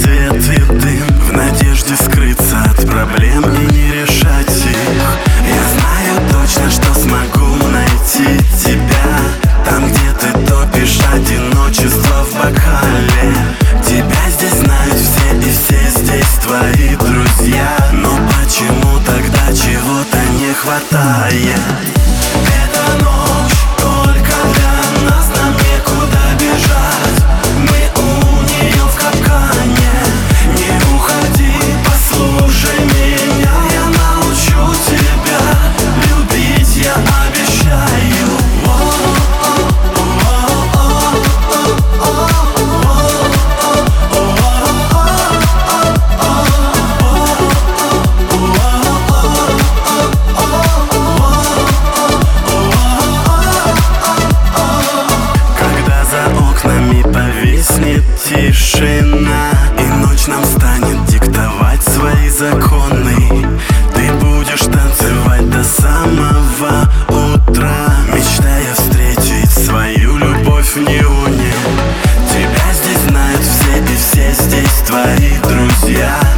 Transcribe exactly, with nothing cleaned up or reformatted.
свет и дым, в надежде скрыться от проблем и не решать их. Я знаю точно, что смогу найти тебя там, где ты топишь одиночество в бокале. Тебя здесь знают все, и все здесь твои друзья. Но почему тогда чего-то не хватает? Эта ночь только для нас, нам некуда бежать. Мы у нее в капкане. Не уходи, послушай меня. Я научу тебя любить, я обещаю. Повиснет тишина, и ночь нам станет диктовать свои законы. Ты будешь танцевать до самого утра, мечтая встретить свою любовь в неоне. Тебя здесь знают все, и все здесь твои друзья.